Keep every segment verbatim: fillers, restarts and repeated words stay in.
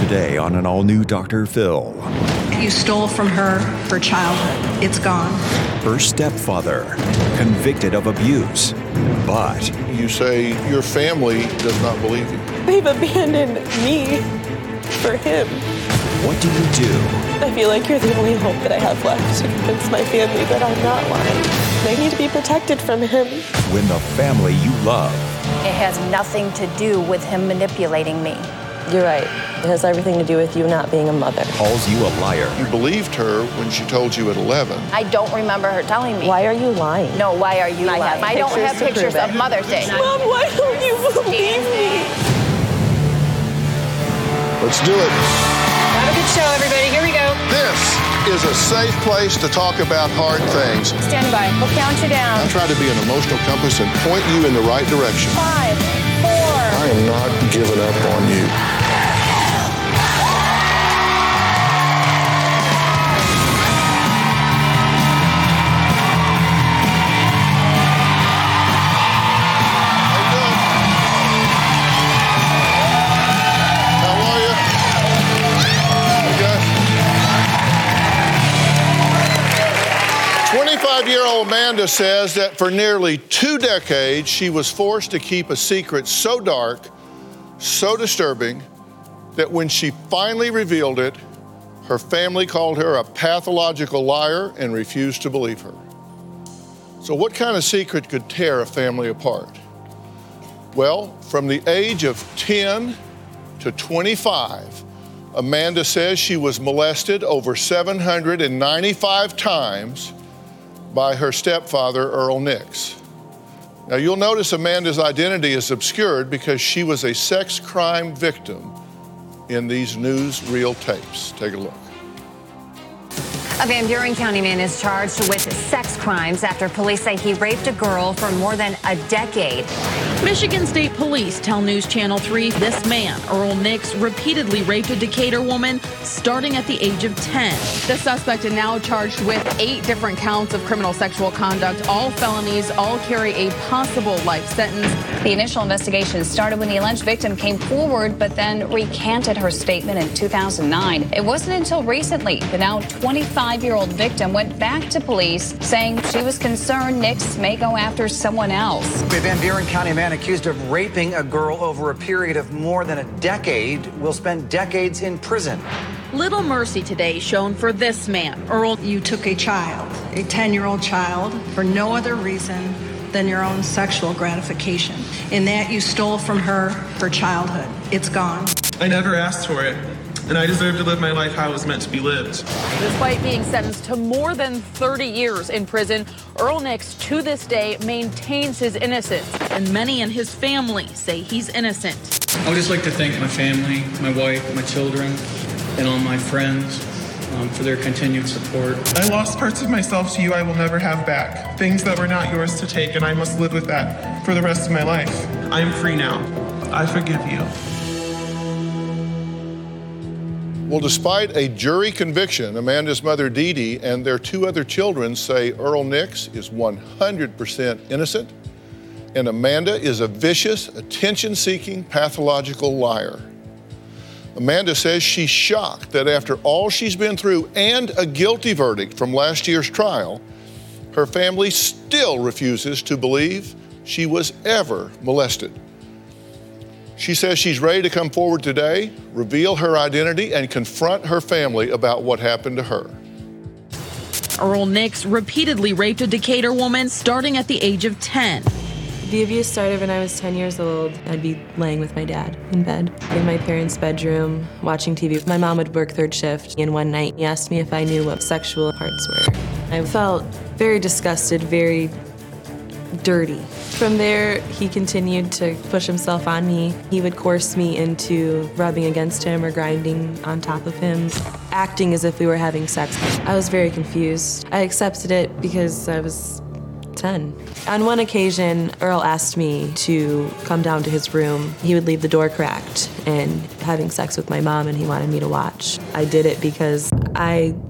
Today on an all-new Doctor Phil. You stole from her for childhood. It's gone. Her stepfather, convicted of abuse, but... You say your family does not believe you. They've abandoned me for him. What do you do? I feel like you're the only hope that I have left to convince my family that I'm not lying. They need to be protected from him. When the family you love... It has nothing to do with him manipulating me. You're right. It has everything to do with you not being a mother. Calls you a liar. You believed her when she told you at eleven. I don't remember her telling me. Why are you lying? No, why are you I lying? have I don't have pictures to pictures prove of it. Mother's Day. Mom, why don't you believe me? Let's do it. Have a good show, everybody. Here we go. This is a safe place to talk about hard things. Stand by. We'll count you down. I try to be an emotional compass and point you in the right direction. Five, four. I am not giving up on you. twenty-five-year-old Amanda says that for nearly two decades, she was forced to keep a secret so dark, so disturbing, that when she finally revealed it, her family called her a pathological liar and refused to believe her. So what kind of secret could tear a family apart? Well, from the age of ten to twenty-five, Amanda says she was molested over seven hundred ninety-five times by her stepfather, Earl Nix. Now, you'll notice Amanda's identity is obscured because she was a sex crime victim in these newsreel tapes. Take a look. A Van Buren County man is charged with sex crimes after police say he raped a girl for more than a decade. Michigan State Police tell News Channel three this man, Earl Nix, repeatedly raped a Decatur woman starting at the age of ten. The suspect is now charged with eight different counts of criminal sexual conduct, all felonies, all carry a possible life sentence. The initial investigation started when the alleged victim came forward, but then recanted her statement in two thousand nine. It wasn't until recently the now twenty-five-year-old victim went back to police saying she was concerned Nix may go after someone else. A Van Buren County man accused of raping a girl over a period of more than a decade will spend decades in prison. Little mercy today shown for this man, Earl. You took a child, a ten-year-old child, for no other reason than your own sexual gratification. In that, you stole from her for childhood. It's gone. I never asked for it, and I deserve to live my life how it was meant to be lived. Despite being sentenced to more than thirty years in prison, Earl Nix, to this day, maintains his innocence. And many in his family say he's innocent. I would just like to thank my family, my wife, my children, and all my friends um, for their continued support. I lost parts of myself to you I will never have back. Things that were not yours to take, and I must live with that for the rest of my life. I am free now. I forgive you. Well, despite a jury conviction, Amanda's mother, Dee Dee, and their two other children say Earl Nix is one hundred percent innocent, and Amanda is a vicious, attention-seeking, pathological liar. Amanda says she's shocked that after all she's been through and a guilty verdict from last year's trial, her family still refuses to believe she was ever molested. She says she's ready to come forward today, reveal her identity, and confront her family about what happened to her. Earl Nix repeatedly raped a Decatur woman starting at the age of ten. The abuse started when I was ten years old. I'd be laying with my dad in bed, in my parents' bedroom, watching T V. My mom would work third shift, and one night he asked me if I knew what sexual parts were. I felt very disgusted, very dirty. From there, he continued to push himself on me. He would coerce me into rubbing against him or grinding on top of him, acting as if we were having sex. I was very confused. I accepted it because I was ten. On one occasion, Earl asked me to come down to his room. He would leave the door cracked and having sex with my mom, and he wanted me to watch. I did it because I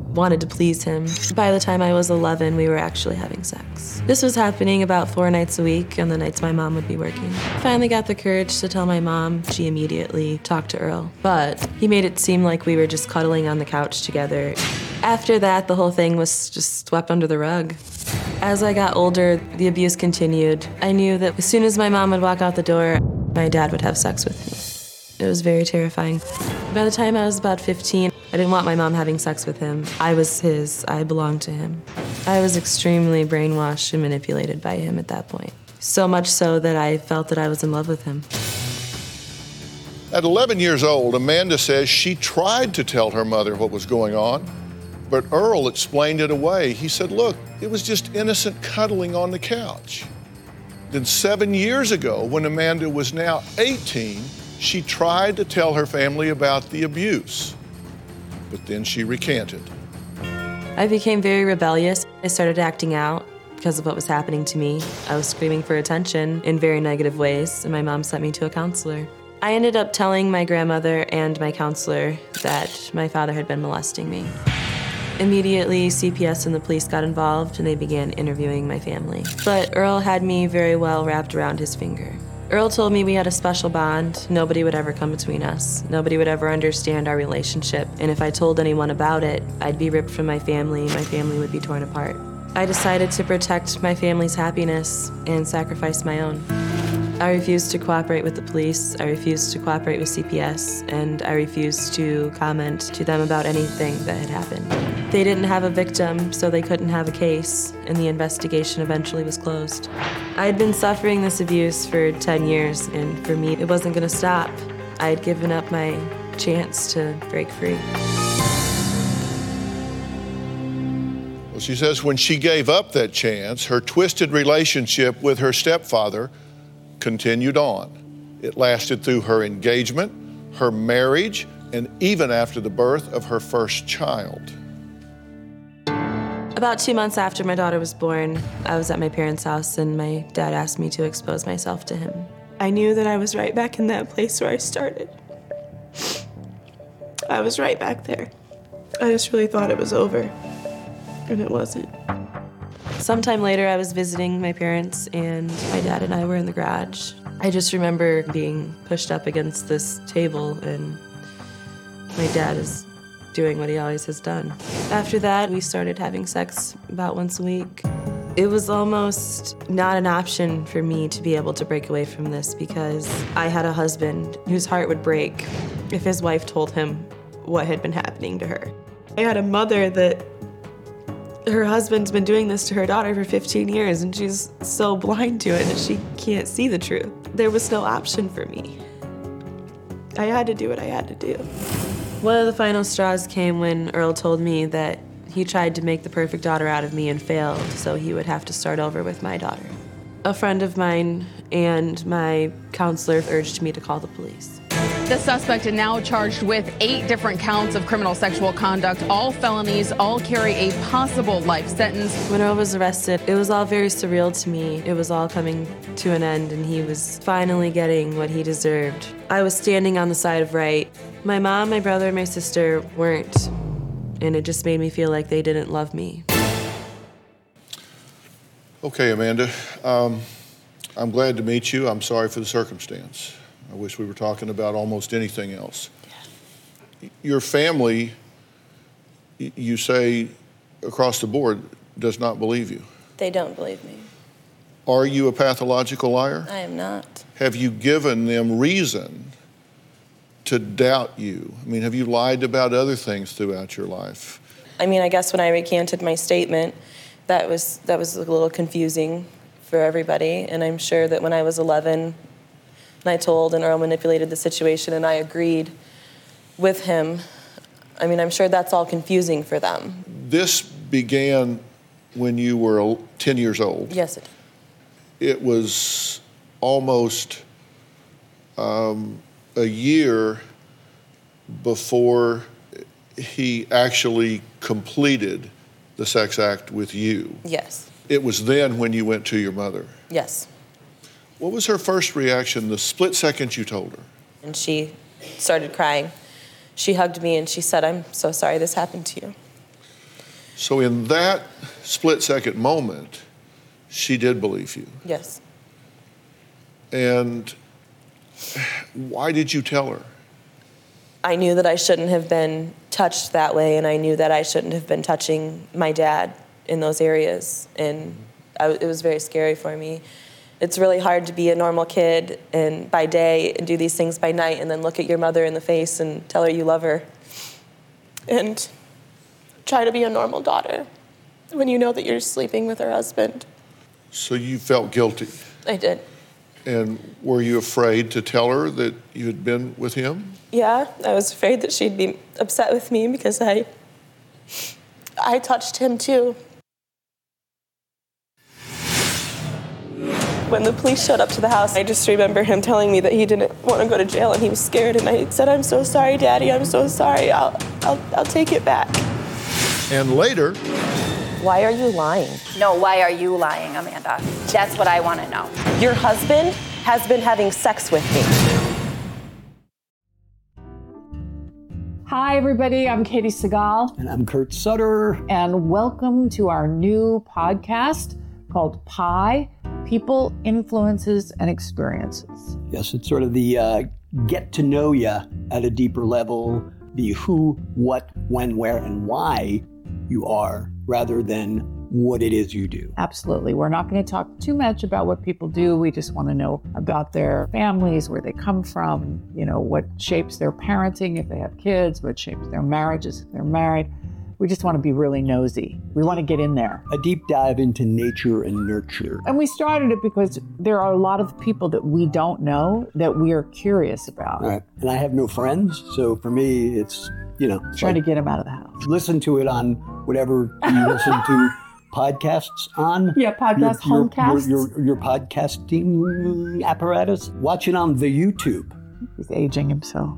wanted to please him. By the time I was eleven, we were actually having sex. This was happening about four nights a week on the nights my mom would be working. Finally got the courage to tell my mom. She immediately talked to Earl, but he made it seem like we were just cuddling on the couch together. After that, the whole thing was just swept under the rug. As I got older, the abuse continued. I knew that as soon as my mom would walk out the door, my dad would have sex with me. It was very terrifying. By the time I was about fifteen, I didn't want my mom having sex with him. I was his. I belonged to him. I was extremely brainwashed and manipulated by him at that point. So much so that I felt that I was in love with him. At eleven years old, Amanda says she tried to tell her mother what was going on, but Earl explained it away. He said, look, it was just innocent cuddling on the couch. Then seven years ago, when Amanda was now eighteen, she tried to tell her family about the abuse, but then she recanted. I became very rebellious. I started acting out because of what was happening to me. I was screaming for attention in very negative ways, and my mom sent me to a counselor. I ended up telling my grandmother and my counselor that my father had been molesting me. Immediately, C P S and the police got involved, and they began interviewing my family. But Earl had me very well wrapped around his finger. Earl told me we had a special bond. Nobody would ever come between us. Nobody would ever understand our relationship. And if I told anyone about it, I'd be ripped from my family. My family would be torn apart. I decided to protect my family's happiness and sacrifice my own. I refused to cooperate with the police. I refused to cooperate with C P S. And I refused to comment to them about anything that had happened. They didn't have a victim, so they couldn't have a case, and the investigation eventually was closed. I had been suffering this abuse for ten years, and for me, it wasn't gonna stop. I had given up my chance to break free. Well, she says when she gave up that chance, her twisted relationship with her stepfather continued on. It lasted through her engagement, her marriage, and even after the birth of her first child. About two months after my daughter was born, I was at my parents' house and my dad asked me to expose myself to him. I knew that I was right back in that place where I started. I was right back there. I just really thought it was over, and it wasn't. Sometime later, I was visiting my parents and my dad and I were in the garage. I just remember being pushed up against this table and my dad is doing what he always has done. After that, we started having sex about once a week. It was almost not an option for me to be able to break away from this because I had a husband whose heart would break if his wife told him what had been happening to her. I had a mother that her husband's been doing this to her daughter for fifteen years and she's so blind to it that she can't see the truth. There was no option for me. I had to do what I had to do. One of the final straws came when Earl told me that he tried to make the perfect daughter out of me and failed, so he would have to start over with my daughter. A friend of mine and my counselor urged me to call the police. The suspect is now charged with eight different counts of criminal sexual conduct, all felonies, all carry a possible life sentence. When Earl was arrested, it was all very surreal to me. It was all coming to an end and he was finally getting what he deserved. I was standing on the side of right. My mom, my brother, and my sister weren't, and it just made me feel like they didn't love me. Okay, Amanda, um, I'm glad to meet you. I'm sorry for the circumstance. I wish we were talking about almost anything else. Yeah. Your family, you say across the board, does not believe you. They don't believe me. Are you a pathological liar? I am not. Have you given them reason to doubt you? I mean, have you lied about other things throughout your life? I mean, I guess when I recanted my statement, that was, that was a little confusing for everybody. And I'm sure that when I was eleven, and I told and Earl manipulated the situation and I agreed with him, I mean, I'm sure that's all confusing for them. This began when you were ten years old. Yes, it did. It was almost um, a year before he actually completed the sex act with you. Yes. It was then when you went to your mother. Yes. What was her first reaction the split second you told her? And she started crying. She hugged me and she said, "I'm so sorry this happened to you." So in that split-second moment, she did believe you. Yes. And why did you tell her? I knew that I shouldn't have been touched that way, and I knew that I shouldn't have been touching my dad in those areas, and I, it was very scary for me. It's really hard to be a normal kid and by day and do these things by night and then look at your mother in the face and tell her you love her and try to be a normal daughter when you know that you're sleeping with her husband. So you felt guilty? I did. And were you afraid to tell her that you had been with him? Yeah, I was afraid that she'd be upset with me because I, I touched him too. When the police showed up to the house, I just remember him telling me that he didn't want to go to jail and he was scared. And I said, "I'm so sorry, Daddy. I'm so sorry. I'll, I'll, I'll take it back." And later, why are you lying? No, why are you lying, Amanda? That's what I want to know. Your husband has been having sex with me. Hi, everybody. I'm Katie Segal. And I'm Kurt Sutter. And welcome to our new podcast called Pi, People, Influences, and Experiences. Yes, it's sort of the uh, get to know you at a deeper level, the who, what, when, where, and why you are, rather than what it is you do. Absolutely. We're not going to talk too much about what people do. We just want to know about their families, where they come from, you know, what shapes their parenting if they have kids, what shapes their marriages if they're married. We just want to be really nosy. We want to get in there. A deep dive into nature and nurture. And we started it because there are a lot of people that we don't know that we are curious about. Right. And I have no friends, so for me, it's, you know. Trying like, to get them out of the house. Listen to it on whatever you listen to podcasts on. Yeah, podcast, your, homecasts. Your, your, your podcasting apparatus. Watch it on the YouTube. He's aging himself.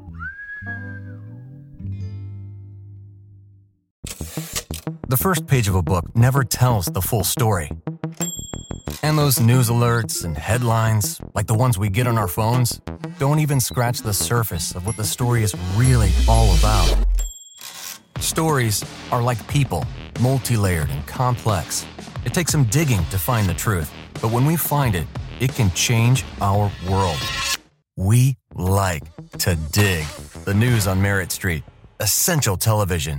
The first page of a book never tells the full story. And those news alerts and headlines, like the ones we get on our phones, don't even scratch the surface of what the story is really all about. Stories are like people, multi-layered and complex. It takes some digging to find the truth, but when we find it, it can change our world. We like to dig. The news on Merritt Street. Essential television.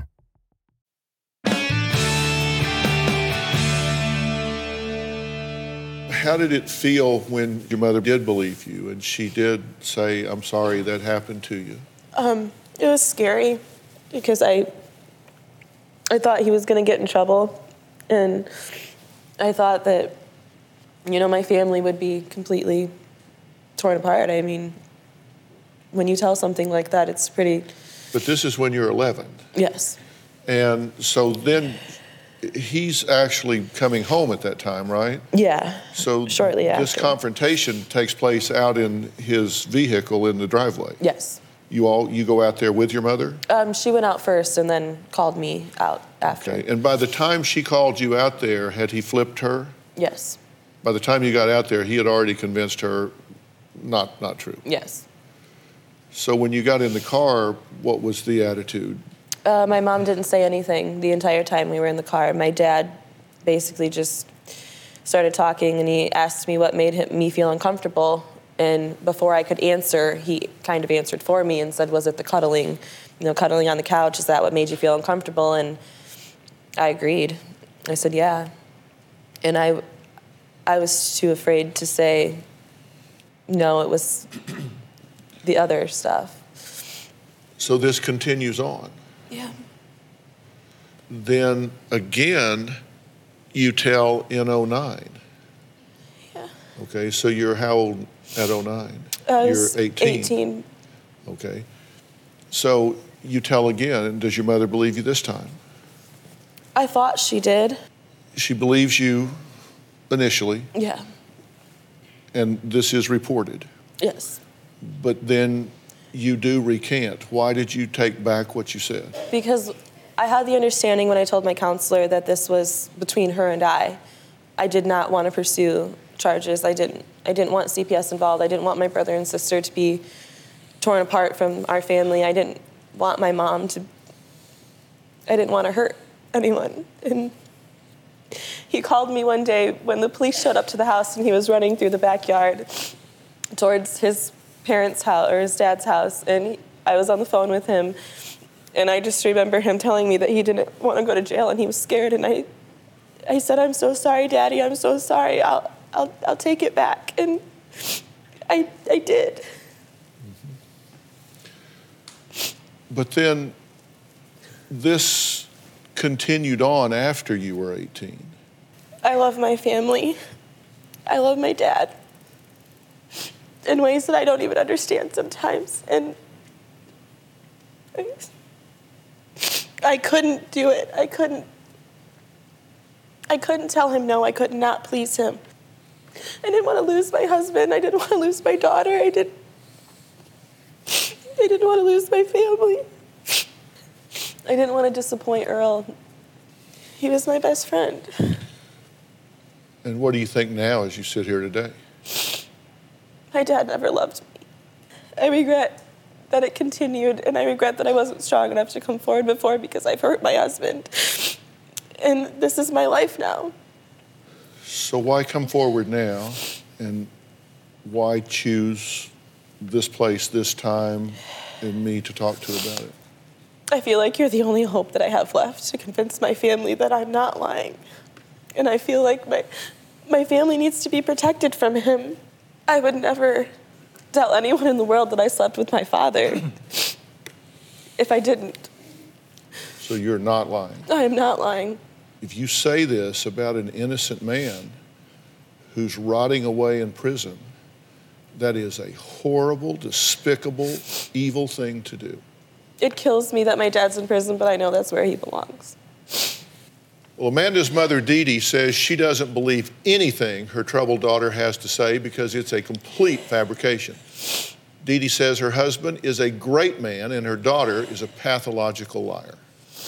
How did it feel when your mother did believe you and she did say, "I'm sorry that happened to you"? Um, it was scary because I, I thought he was going to get in trouble, and I thought that, you know, my family would be completely torn apart. I mean, when you tell something like that, it's pretty... But this is when you're eleven. Yes. And so then he's actually coming home at that time, right? Yeah, so shortly after. This confrontation takes place out in his vehicle in the driveway. Yes. You all, you go out there with your mother? Um, she went out first and then called me out after. Okay, and by the time she called you out there, had he flipped her? Yes. By the time you got out there, he had already convinced her not, not true? Yes. So when you got in the car, what was the attitude? Uh, my mom didn't say anything the entire time we were in the car. My dad basically just started talking, and he asked me what made him, me feel uncomfortable. And before I could answer, he kind of answered for me and said, "Was it the cuddling? You know, cuddling on the couch, is that what made you feel uncomfortable?" And I agreed. I said, "Yeah." And I, I was too afraid to say, no, it was the other stuff. So this continues on. Yeah. Then again, you tell in oh nine. Yeah. Okay, so you're how old at oh nine? I You're was eighteen. eighteen. Okay. So you tell again, and does your mother believe you this time? I thought she did. She believes you initially. Yeah. And this is reported. Yes. But then you do recant. Why did you take back what you said? Because I had the understanding when I told my counselor that this was between her and I. I did not want to pursue charges. I didn't I didn't want C P S involved. I didn't want my brother and sister to be torn apart from our family. I didn't want my mom to I didn't want to hurt anyone. And he called me one day when the police showed up to the house, and he was running through the backyard towards his parents' house, or his dad's house, and he, I was on the phone with him, and I just remember him telling me that he didn't want to go to jail, and he was scared, and I I said, "I'm so sorry, Daddy, I'm so sorry, I'll I'll I'll take it back," and I I did. But then this continued on after you were eighteen. I love my family. I love my dad in ways that I don't even understand sometimes. And I, I couldn't do it. I couldn't. I couldn't tell him no. I could not please him. I didn't want to lose my husband. I didn't want to lose my daughter. I didn't. I didn't want to lose my family. I didn't want to disappoint Earl. He was my best friend. And what do you think now as you sit here today? My dad never loved me. I regret that it continued, and I regret that I wasn't strong enough to come forward before because I've hurt my husband. And this is my life now. So why come forward now, and why choose this place, this time, and me to talk to about it? I feel like you're the only hope that I have left to convince my family that I'm not lying. And I feel like my my family needs to be protected from him. I would never tell anyone in the world that I slept with my father if I didn't. So you're not lying? I am not lying. If you say this about an innocent man who's rotting away in prison, that is a horrible, despicable, evil thing to do. It kills me that my dad's in prison, but I know that's where he belongs. Well, Amanda's mother, Dee Dee, says she doesn't believe anything her troubled daughter has to say because it's a complete fabrication. Dee Dee says her husband is a great man and her daughter is a pathological liar.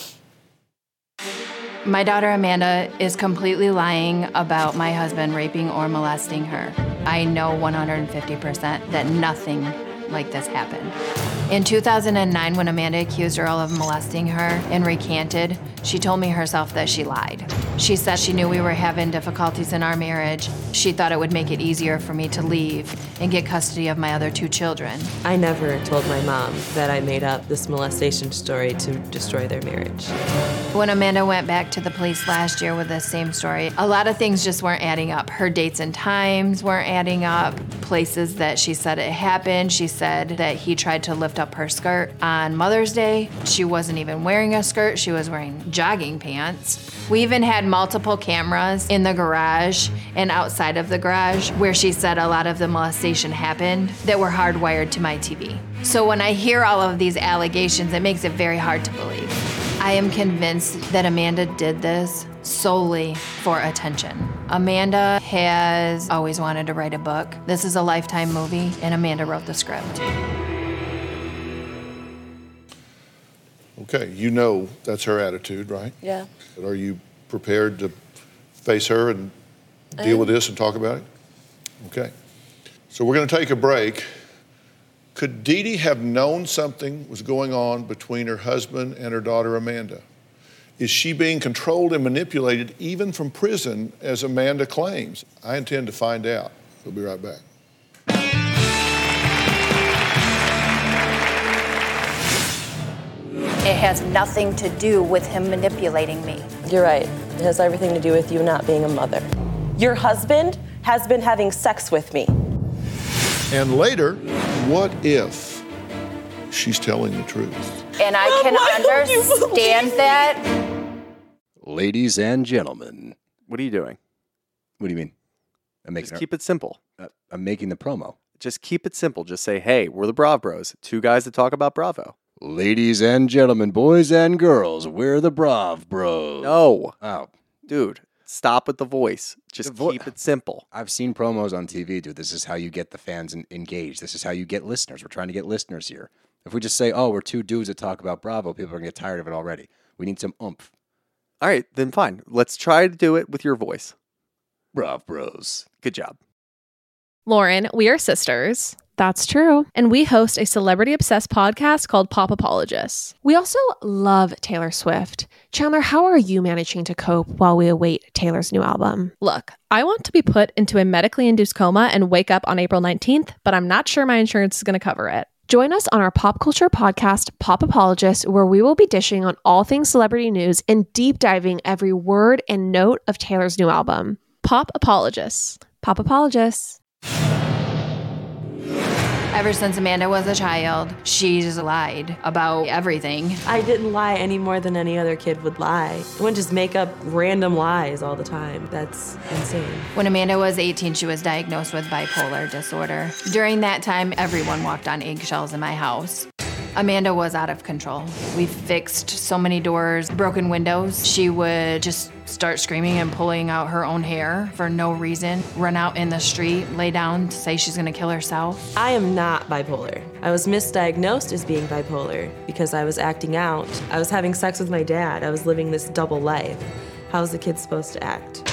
My daughter Amanda is completely lying about my husband raping or molesting her. I know one hundred fifty percent that nothing like this happened. In two thousand nine, when Amanda accused Earl of molesting her and recanted, she told me herself that she lied. She said she knew we were having difficulties in our marriage. She thought it would make it easier for me to leave and get custody of my other two children. I never told my mom that I made up this molestation story to destroy their marriage. When Amanda went back to the police last year with the same story, a lot of things just weren't adding up. Her dates and times weren't adding up. Places that she said it happened, she said that he tried to lift up her skirt on Mother's Day. She wasn't even wearing a skirt, she was wearing jogging pants. We even had multiple cameras in the garage and outside of the garage where she said a lot of the molestation happened that were hardwired to my T V. So when I hear all of these allegations, it makes it very hard to believe. I am convinced that Amanda did this solely for attention. Amanda has always wanted to write a book. This is a Lifetime movie, and Amanda wrote the script. Okay, you know that's her attitude, right? Yeah. But are you prepared to face her and deal with this and talk about it? Okay. So we're going to take a break. Could Dee Dee have known something was going on between her husband and her daughter Amanda? Is she being controlled and manipulated even from prison, as Amanda claims? I intend to find out. We'll be right back. It has nothing to do with him manipulating me. You're right. It has everything to do with you not being a mother. Your husband has been having sex with me. And later, what if she's telling the truth? And I Mom, can why don't you understand believe that. Ladies and gentlemen. What are you doing? What do you mean? I'm making Just keep it simple. Uh, I'm making the promo. Just keep it simple. Just say, hey, we're the Brav Bros. Two guys that talk about Bravo. Ladies and gentlemen, boys and girls, we're the Brav Bros. No. Oh. Dude, stop with the voice. Just the vo- keep it simple. I've seen promos on T V, dude. This is how you get the fans in- engaged. This is how you get listeners. We're trying to get listeners here. If we just say, oh, we're two dudes that talk about Bravo, people are going to get tired of it already. We need some oomph. All right, then fine. Let's try to do it with your voice. Brav Bros. Good job. Lauren, we are sisters. That's true. And we host a celebrity-obsessed podcast called Pop Apologists. We also love Taylor Swift. Chandler, how are you managing to cope while we await Taylor's new album? Look, I want to be put into a medically induced coma and wake up on April nineteenth, but I'm not sure my insurance is going to cover it. Join us on our pop culture podcast, Pop Apologists, where we will be dishing on all things celebrity news and deep diving every word and note of Taylor's new album. Pop Apologists. Pop Apologists. Ever since Amanda was a child, she's lied about everything. I didn't lie any more than any other kid would lie. I wouldn't just make up random lies all the time. That's insane. When Amanda was eighteen, she was diagnosed with bipolar disorder. During that time, everyone walked on eggshells in my house. Amanda was out of control. We fixed so many doors, broken windows. She would just start screaming and pulling out her own hair for no reason, run out in the street, lay down to say she's gonna kill herself. I am not bipolar. I was misdiagnosed as being bipolar because I was acting out. I was having sex with my dad. I was living this double life. How is a kid supposed to act?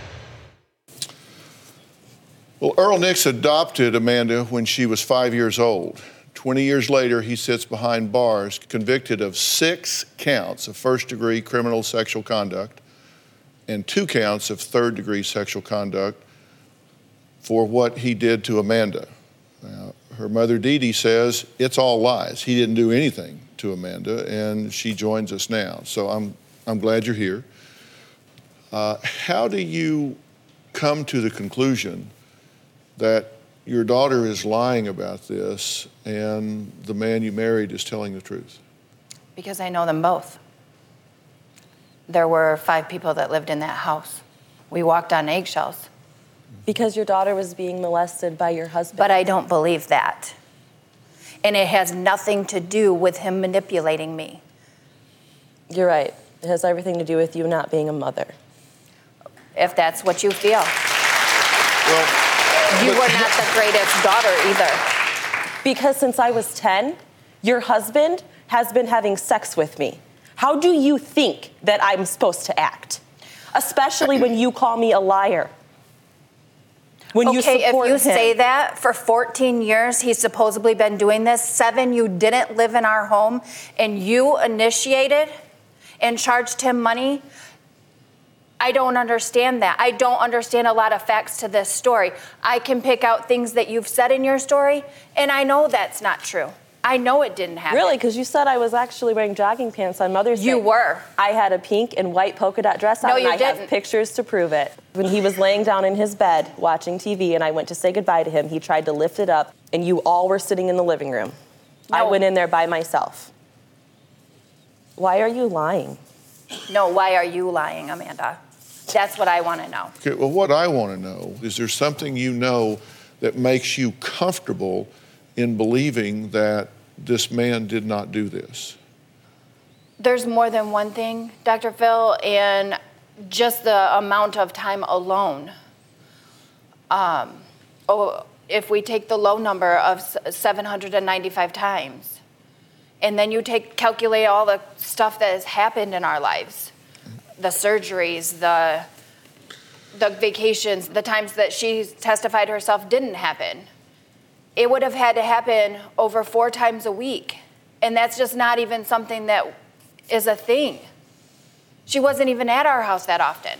Well, Earl Nix adopted Amanda when she was five years old. twenty years later, he sits behind bars, convicted of six counts of first-degree criminal sexual conduct and two counts of third-degree sexual conduct for what he did to Amanda. Now, her mother, Dee Dee, says it's all lies. He didn't do anything to Amanda, and she joins us now. So I'm, I'm glad you're here. Uh, how do you come to the conclusion that your daughter is lying about this and the man you married is telling the truth? Because I know them both. There were five people that lived in that house. We walked on eggshells. Because your daughter was being molested by your husband. But I don't believe that. And it has nothing to do with him manipulating me. You're right. It has everything to do with you not being a mother. If that's what you feel. Well, you were not the greatest daughter either. Because since I was ten, your husband has been having sex with me. How do you think that I'm supposed to act? Especially when you call me a liar. When okay, you support if you him. say that for fourteen years, he's supposedly been doing this. Seven, you didn't live in our home, and you initiated and charged him money. I don't understand that. I don't understand a lot of facts to this story. I can pick out things that you've said in your story, and I know that's not true. I know it didn't happen. Really? Because you said I was actually wearing jogging pants on Mother's Day. You were. I had a pink and white polka dot dress on, no, and you I didn't. have pictures to prove it. When he was laying down in his bed watching T V and I went to say goodbye to him, he tried to lift it up, and you all were sitting in the living room. No. I went in there by myself. Why are you lying? No, why are you lying, Amanda? That's what I want to know. Okay, well, what I want to know is there something you know that makes you comfortable in believing that this man did not do this? There's more than one thing, Doctor Phil, and just the amount of time alone. Um, oh, if we take the low number of seven hundred ninety-five times, and then you take calculate all the stuff that has happened in our lives, the surgeries, the the vacations, the times that she testified herself didn't happen. It would have had to happen over four times a week. And that's just not even something that is a thing. She wasn't even at our house that often.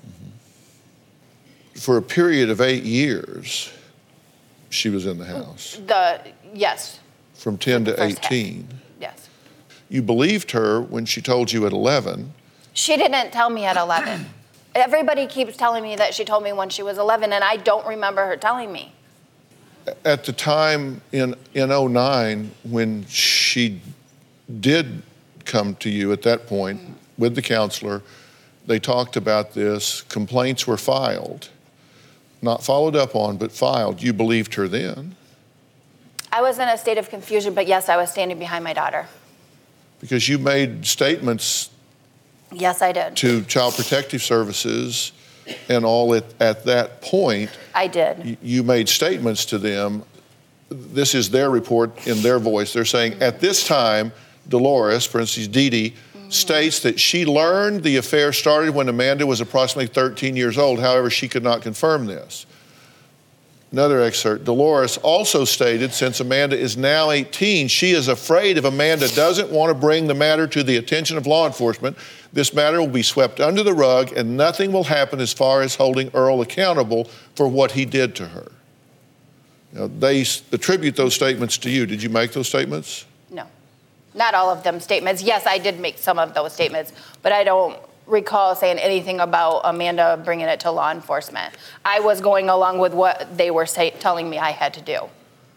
For a period of eight years, she was in the house. The, yes. From ten to eighteen. Yes. You believed her when she told you at eleven. She didn't tell me at eleven. Everybody keeps telling me that she told me when she was eleven, and I don't remember her telling me. At the time in, in oh nine, when she did come to you at that point mm-hmm. with the counselor, they talked about this. Complaints were filed. Not followed up on, but filed. You believed her then. I was in a state of confusion, but yes, I was standing behind my daughter. Because you made statements yes, I did. to Child Protective Services and all at, at that point. I did. You made statements to them. This is their report in their voice. They're saying, mm-hmm. at this time, Dolores, for instance, Dee Dee, mm-hmm. states that she learned the affair started when Amanda was approximately thirteen years old. However, she could not confirm this. Another excerpt. Dolores also stated, since Amanda is now eighteen, she is afraid if Amanda doesn't want to bring the matter to the attention of law enforcement, this matter will be swept under the rug and nothing will happen as far as holding Earl accountable for what he did to her. Now, they attribute those statements to you. Did you make those statements? No, not all of them statements. Yes, I did make some of those statements, but I don't recall saying anything about Amanda bringing it to law enforcement. I was going along with what they were say, telling me I had to do.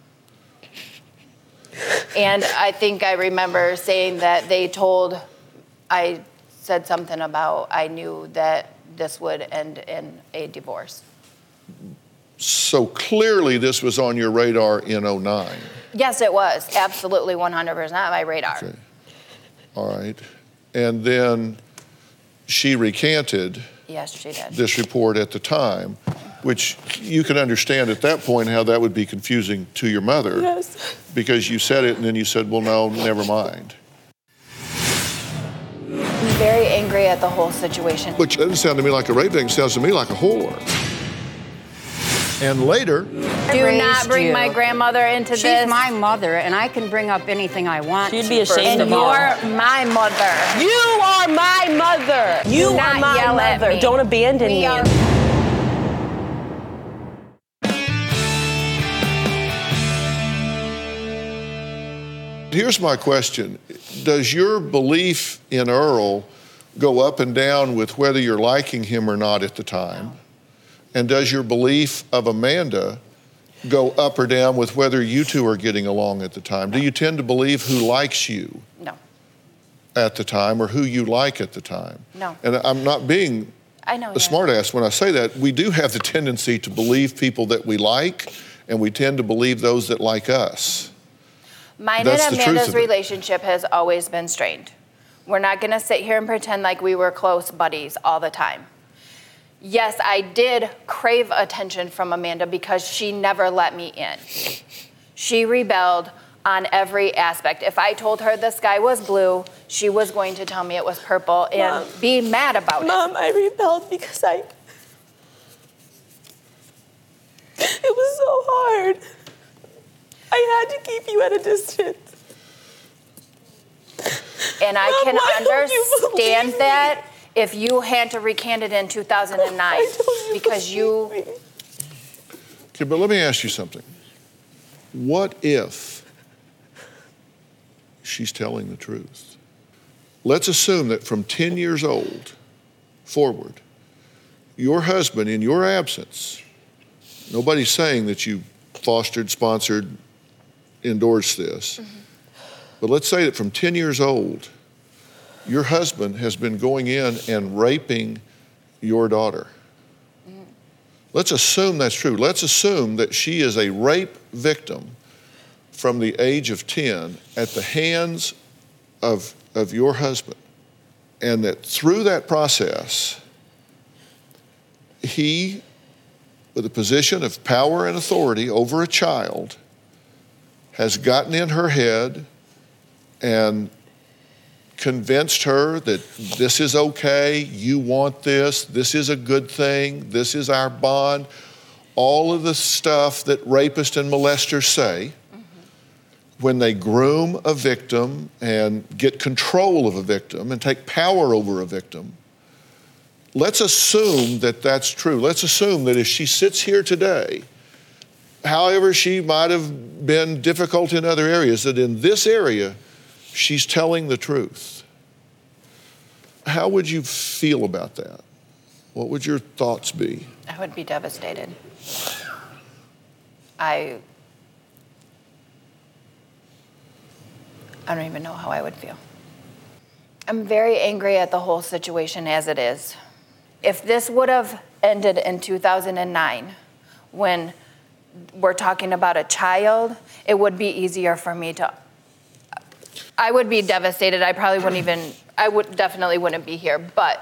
And I think I remember saying that they told, I said something about I knew that this would end in a divorce. So clearly this was on your radar in oh nine. Yes, it was. Absolutely one hundred percent on my radar. Okay. All right. And then she recanted Yes, she did. this report at the time, which you can understand at that point how that would be confusing to your mother. Yes. Because you said it and then you said, well, no, never mind. I'm very angry at the whole situation. Which doesn't sound to me like a rape victim, sounds to me like a whore. And later, Do not bring you. my grandmother into She's this. She's my mother, and I can bring up anything I want. She'd to. be ashamed and of you. you're my mother. You are my mother. You Do are not my yell at mother. me. Don't abandon We me. are- here's my question. Does your belief in Earl go up and down with whether you're liking him or not at the time? And does your belief of Amanda go up or down with whether you two are getting along at the time? Do you tend to believe who likes you No. at the time or who you like at the time? No. And I'm not being I know. a smartass when I say that. We do have the tendency to believe people that we like, and we tend to believe those that like us. Mine That's and the truth Amanda's of it. relationship has always been strained. We're not going to sit here and pretend like we were close buddies all the time. Yes, I did crave attention from Amanda because she never let me in. She rebelled on every aspect. If I told her the sky was blue, she was going to tell me it was purple and Mom. be mad about Mom, it. I rebelled because I. It was so hard. I had to keep you at a distance. And I Mom, can why don't you understand believe me? that if you had to recant it in two thousand nine because you. Okay, but let me ask you something. What if she's telling the truth? Let's assume that from ten years old forward, your husband, in your absence, nobody's saying that you fostered, sponsored, endorsed this, mm-hmm. but let's say that from ten years old, your husband has been going in and raping your daughter. Mm. Let's assume that's true. Let's assume that she is a rape victim from the age of ten at the hands of, of your husband, and that through that process, he, with a position of power and authority over a child, has gotten in her head and convinced her that this is okay, you want this, this is a good thing, this is our bond. All of the stuff that rapists and molesters say mm-hmm. when they groom a victim and get control of a victim and take power over a victim. Let's assume that that's true. Let's assume that if she sits here today, however she might have been difficult in other areas, that in this area, she's telling the truth. How would you feel about that? What would your thoughts be? I would be devastated. I, I don't even know how I would feel. I'm very angry at the whole situation as it is. If this would have ended in two thousand nine, when we're talking about a child, it would be easier for me to, I would be devastated. I probably wouldn't even, I would definitely wouldn't be here, but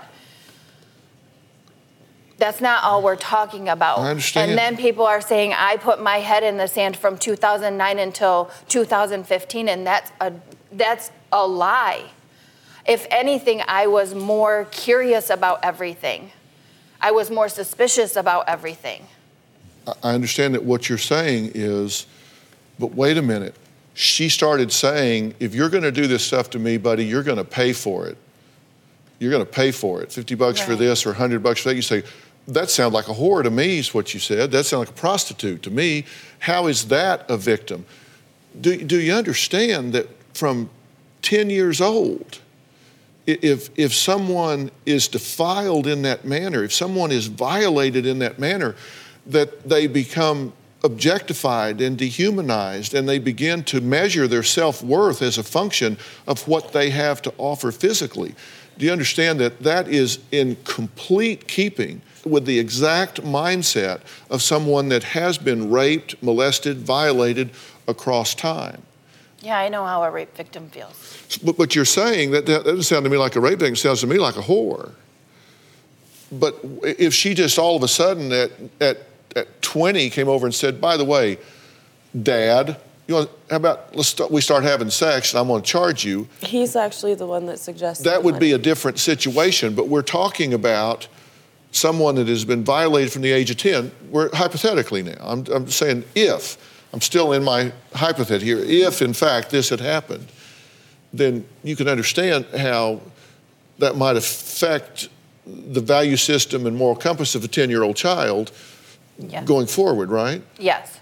that's not all we're talking about. I understand. And then people are saying, I put my head in the sand from two thousand nine until two thousand fifteen, and that's a, that's a lie. If anything, I was more curious about everything. I was more suspicious about everything. I understand that what you're saying is, but wait a minute. She started saying, if you're going to do this stuff to me, buddy, you're going to pay for it. You're going to pay for it. fifty bucks right. for this or one hundred bucks for that. You say, that sounds like a whore to me is what you said. That sounds like a prostitute to me. How is that a victim? Do, do you understand that from ten years old, if, if someone is defiled in that manner, if someone is violated in that manner, that they become objectified and dehumanized, and they begin to measure their self-worth as a function of what they have to offer physically. Do you understand that that is in complete keeping with the exact mindset of someone that has been raped, molested, violated across time? Yeah, I know how a rape victim feels. But, but you're saying that, that doesn't sound to me like a rape victim, it sounds to me like a whore. But if she just all of a sudden at, at at twenty came over and said, by the way, Dad, you know, how about let's start, we start having sex and I'm going to charge you. He's actually the one that suggested that. Would money. be a different situation, but we're talking about someone that has been violated from the age of ten. We're hypothetically now. I'm, I'm saying if, I'm still in my hypothetical here, if in fact this had happened, then you can understand how that might affect the value system and moral compass of a ten-year-old child yes. going forward, right? Yes.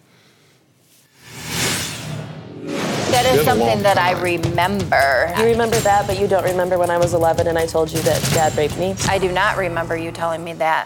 That is something that I remember. You remember that, but you don't remember when I was eleven and I told you that Dad raped me? I do not remember you telling me that.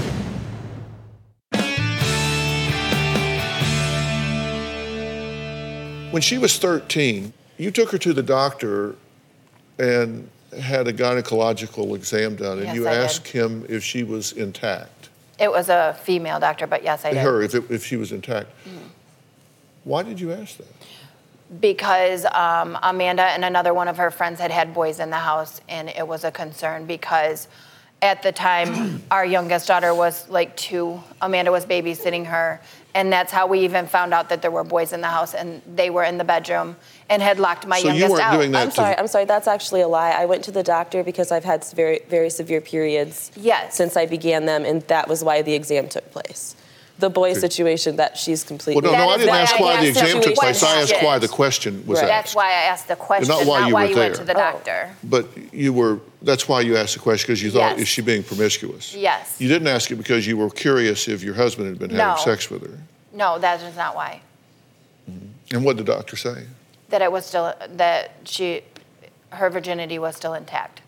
When she was thirteen, you took her to the doctor and had a gynecological exam done, and yes, you I asked did. him if she was intact. It was a female doctor, but yes, I did. Her, if, it, if she was intact. Mm. Why did you ask that? Because um, Amanda and another one of her friends had had boys in the house, and it was a concern because at the time, our youngest daughter was like two. Amanda was babysitting her, and that's how we even found out that there were boys in the house, and they were in the bedroom and had locked my So you youngest weren't out. doing that I'm sorry, I'm sorry, that's actually a lie. I went to the doctor because I've had very, very severe periods yes. since I began them, and that was why the exam took place. The boy Okay. situation, that she's completely... Well, no, no, I didn't ask why the exam took place. I asked question. why the question was Right. asked. That's why I asked the question, Not why you were went there. to the doctor. But you were, that's why you asked the question, because you thought, Yes. is she being promiscuous? Yes. You didn't ask it because you were curious if your husband had been No. having sex with her. No, that is not why. And what did the doctor say? That it was still, that she, her virginity was still intact.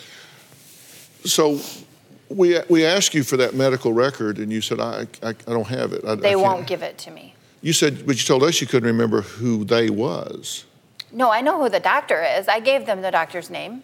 So we we asked you for that medical record, and you said, I, I, I don't have it. I, I They can't." won't give it to me. You said, but you told us you couldn't remember who they was. No, I know who the doctor is. I gave them the doctor's name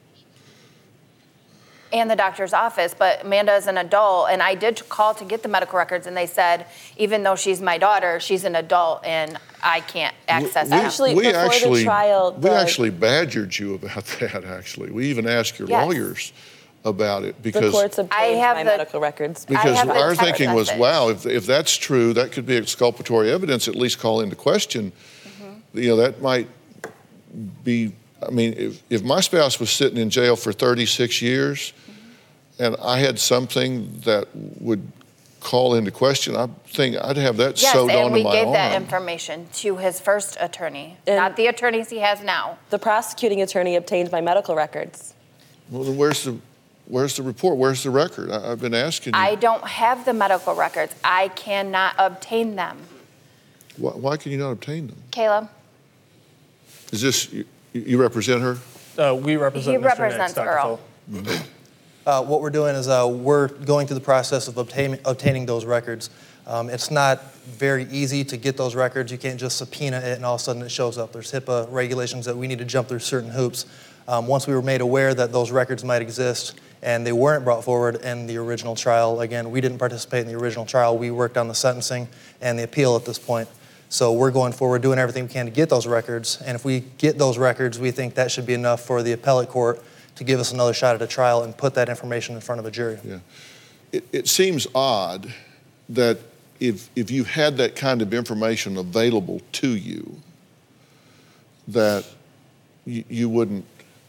and the doctor's office, but Amanda is an adult, and I did call to get the medical records, and they said, even though she's my daughter, she's an adult, and I can't access we, them. Actually, we before actually, the trial... We the- actually badgered you about that, actually. We even asked your Yes. lawyers about it The because... courts obtained I have my the- medical records. Because have the our text thinking was, message. wow, if, if that's true, that could be exculpatory evidence, at least call into question. Mm-hmm. You know, that might be, I mean, if, if my spouse was sitting in jail for thirty-six years Mm-hmm. and I had something that would call into question, I think I'd have that Yes, sewed and onto we my gave arm. that information to his first attorney, And- not the attorneys he has now. The prosecuting attorney obtained my medical records. Well, then where's the, where's the report? Where's the record? I, I've been asking you. I don't have the medical records. I cannot obtain them. Why, why can you not obtain them? Caleb? Is this, you, you represent her? Uh, we represent He Mister represents Nix, Doctor Earl. Phil. Uh, what we're doing is uh, we're going through the process of obtain, obtaining those records. Um, it's not very easy to get those records. You can't just subpoena it and all of a sudden it shows up. There's HIPAA regulations that we need to jump through certain hoops. Um, once we were made aware that those records might exist and they weren't brought forward in the original trial, again, we didn't participate in the original trial. We worked on the sentencing and the appeal at this point. So we're going forward, doing everything we can to get those records. And if we get those records, we think that should be enough for the appellate court to give us another shot at a trial and put that information in front of a jury. Yeah. It, it seems odd that if, if you had that kind of information available to you, that you, you wouldn't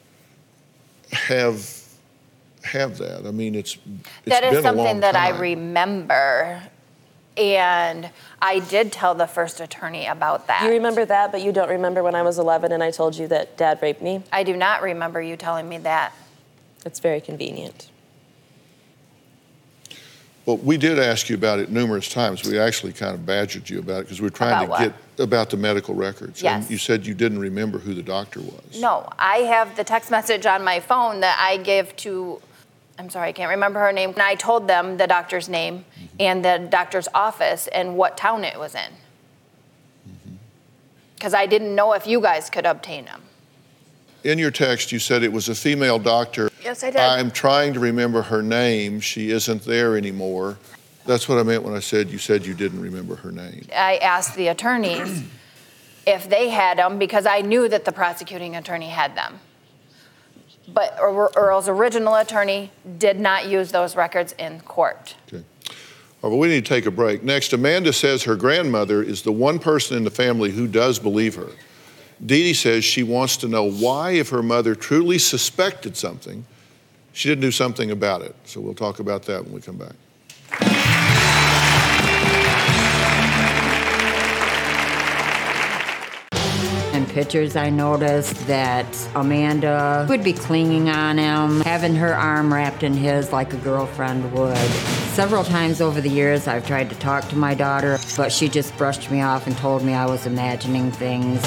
have have that. I mean, it's, it's That is been a long something that I time. remember And I did tell the first attorney about that. You remember that, but you don't remember when I was eleven and I told you that Dad raped me? I do not remember you telling me that. It's very convenient. Well, we did ask you about it numerous times. We actually kind of badgered you about it because we were trying About to what? get about the medical records. Yes. And you said you didn't remember who the doctor was. No, I have the text message on my phone that I gave to, I'm sorry, I can't remember her name. And I told them the doctor's name mm-hmm. and the doctor's office and what town it was in. Because mm-hmm. I didn't know if you guys could obtain them. In your text, you said it was a female doctor. Yes, I did. I'm trying to remember her name. She isn't there anymore. That's what I meant when I said you said you didn't remember her name. I asked the attorneys if they had them because I knew that the prosecuting attorney had them. But Earl's original attorney did not use those records in court. Okay. All right, well, we need to take a break. Next, Amanda says her grandmother is the one person in the family who does believe her. Dee Dee says she wants to know why, if her mother truly suspected something, she didn't do something about it. So we'll talk about that when we come back. In pictures, I noticed that Amanda would be clinging on him, having her arm wrapped in his like a girlfriend would. Several times over the years, I've tried to talk to my daughter, but she just brushed me off and told me I was imagining things.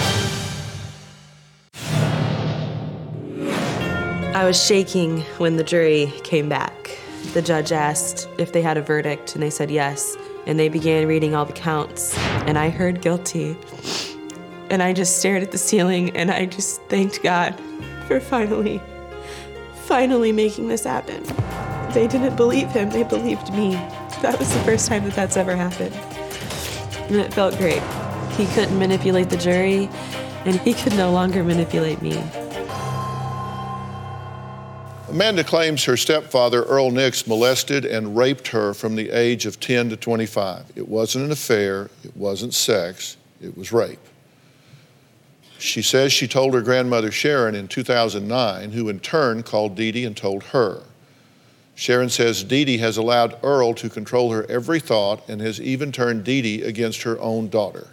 I was shaking when the jury came back. The judge asked if they had a verdict, and they said yes. And they began reading all the counts, and I heard guilty. And I just stared at the ceiling, and I just thanked God for finally, finally making this happen. They didn't believe him, they believed me. That was the first time that that's ever happened. And it felt great. He couldn't manipulate the jury, and he could no longer manipulate me. Amanda claims her stepfather, Earl Nix, molested and raped her from the age of ten to twenty-five. It wasn't an affair, it wasn't sex, it was rape. She says she told her grandmother Sharon in two thousand nine, who in turn called Dee Dee and told her. Sharon says Dee Dee has allowed Earl to control her every thought and has even turned Dee Dee against her own daughter.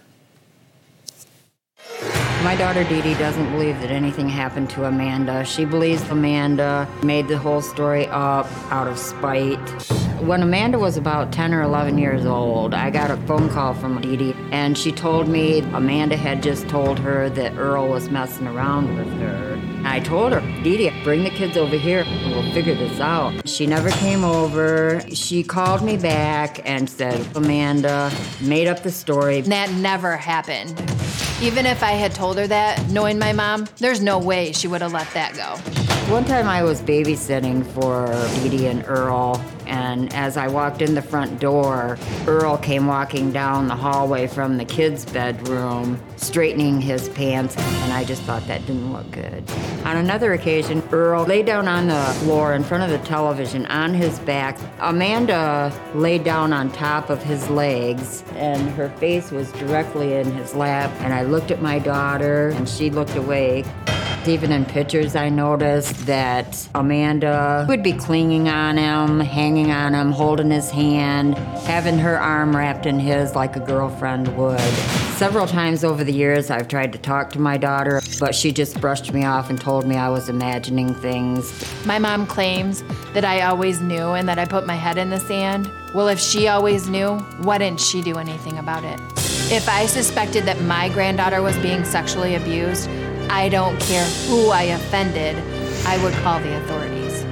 My daughter Dee Dee doesn't believe that anything happened to Amanda. She believes Amanda made the whole story up out of spite. When Amanda was about ten or eleven years old, I got a phone call from Dee Dee, and she told me Amanda had just told her that Earl was messing around with her. I told her, Dee Dee, bring the kids over here and we'll figure this out. She never came over. She called me back and said Amanda made up the story. That never happened. Even if I had told her that, knowing my mom, there's no way she would have let that go. One time I was babysitting for Dee Dee and Earl, and as I walked in the front door, Earl came walking down the hallway from the kids' bedroom, straightening his pants, and I just thought that didn't look good. On another occasion, Earl lay down on the floor in front of the television on his back. Amanda laid down on top of his legs, and her face was directly in his lap, and I looked at my daughter, and she looked away. Even in pictures, I noticed that Amanda would be clinging on him, hanging on him, holding his hand, having her arm wrapped in his like a girlfriend would. Several times over the years, I've tried to talk to my daughter, but she just brushed me off and told me I was imagining things. My mom claims that I always knew and that I put my head in the sand. Well, if she always knew, why didn't she do anything about it? If I suspected that my granddaughter was being sexually abused, I don't care who I offended, I would call the authorities.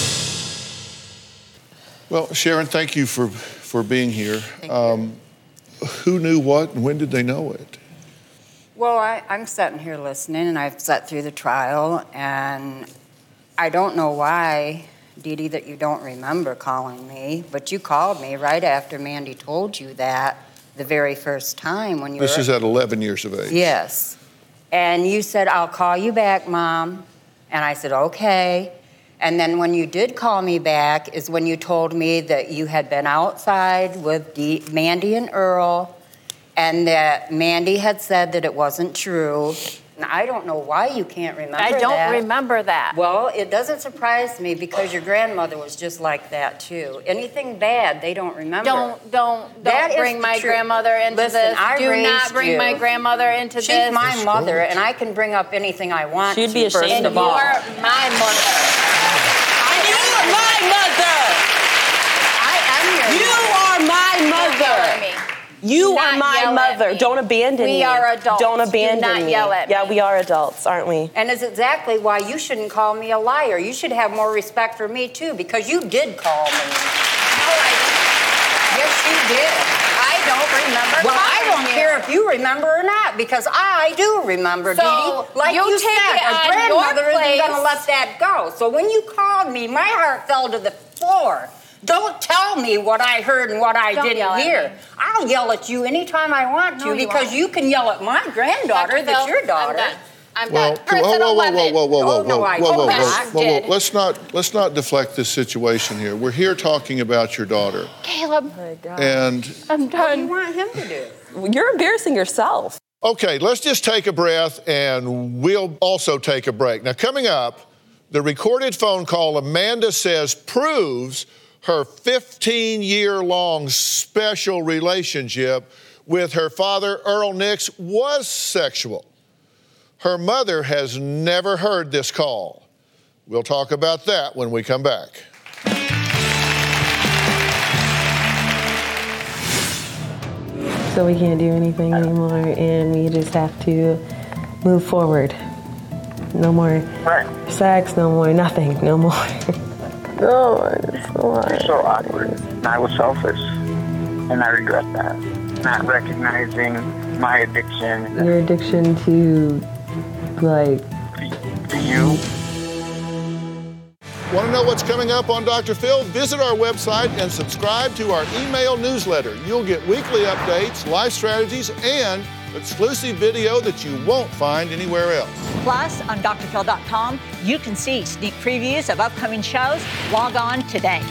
Well, Sharon, thank you for, for being here. Um, who knew what and when did they know it? Well, I, I'm sitting here listening, and I've sat through the trial, and I don't know why, Dee Dee, that you don't remember calling me, but you called me right after Mandy told you that the very first time when you This were... is at eleven years of age. Yes. And you said, I'll call you back, Mom. And I said, okay. And then when you did call me back is when you told me that you had been outside with D- Mandy and Earl, and that Mandy had said that it wasn't true, And I don't know why you can't remember I that. don't remember that. Well, it doesn't surprise me because your grandmother was just like that too. Anything bad, they don't remember. Don't don't That don't is bring the my truth. grandmother into Listen, this. I Do raised not bring you. my grandmother into She's this. my mother, and I can bring up anything I want She'd to, be ashamed first of of all. You're my mother. And you are my mother. I am your You mother. are my Don't yell at mother. me. You Do are not my yell at mother. me. Don't abandon We me. are adults. Don't Do abandon not me. yell at yeah, me. we are adults, aren't we? And it's exactly why you shouldn't call me a liar. You should have more respect for me too, because you did call me. No, I didn't. Yes, you did. I don't remember. Well, I calling don't you. care if you remember or not, because I do remember, So, Dee Dee. Like you you, take said, it a on grandmother your isn't going to place. let that go. So when you called me, my heart fell to the floor. Don't tell me what I heard and what I Don't yell didn't at hear. me. I'll yell at you anytime I want to, No, you because won't. you can yell at my granddaughter Doctor that's Phil, your daughter. I'm done. I'm Well, done. whoa, whoa, Personal whoa, whoa, weapon. whoa, whoa, whoa, Oh, no, whoa, I whoa, whoa, didn't. whoa, whoa, Did. whoa. Let's not let's not deflect this situation here. We're here talking about your daughter, Caleb, and I'm What do you done. want him to do? You're embarrassing yourself. okay, let's just take a breath, and we'll also take a break. Now, coming up, the recorded phone call Amanda says proves her fifteen-year-long special relationship with her father, Earl Nix, was sexual. Her mother has never heard this call. We'll talk about that when we come back. So we can't do anything anymore, and we just have to move forward. No more sex, no more nothing, no more. No, it's so hard. You're so awkward. And I was selfish, and I regret that. Not recognizing my addiction Your addiction to, like, to you. Want to know what's coming up on Doctor Phil? Visit our website and subscribe to our email newsletter. You'll get weekly updates, life strategies, and exclusive video that you won't find anywhere else. Plus, on D R Phil dot com, you can see sneak previews of upcoming shows. Log on today.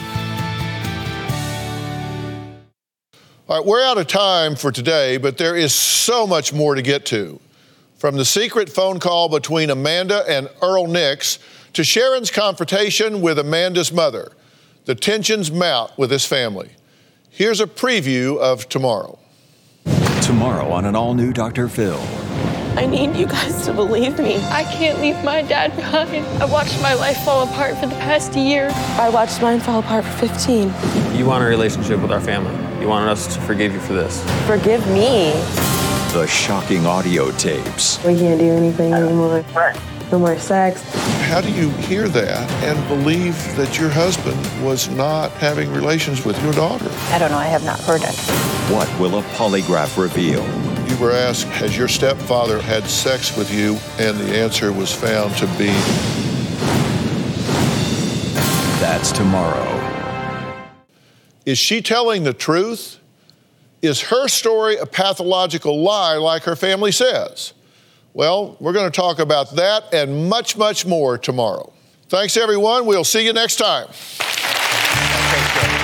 All right, we're out of time for today, but there is so much more to get to. From the secret phone call between Amanda and Earl Nix to Sharon's confrontation with Amanda's mother, the tensions mount with this family. Here's a preview of tomorrow. Tomorrow on an all-new Doctor Phil. I need you guys to believe me. I can't leave my dad behind. I watched my life fall apart for the past year. I watched mine fall apart for fifteen. You want a relationship with our family. You wanted us to forgive you for this. Forgive me. The shocking audio tapes. we can't do anything anymore. No more sex. How do you hear that and believe that your husband was not having relations with your daughter? I don't know. I have not heard it. What will a polygraph reveal? You were asked, has your stepfather had sex with you? And the answer was found to be... That's tomorrow. Is she telling the truth? Is her story a pathological lie like her family says? Well, we're going to talk about that and much, much more tomorrow. Thanks, everyone. We'll see you next time.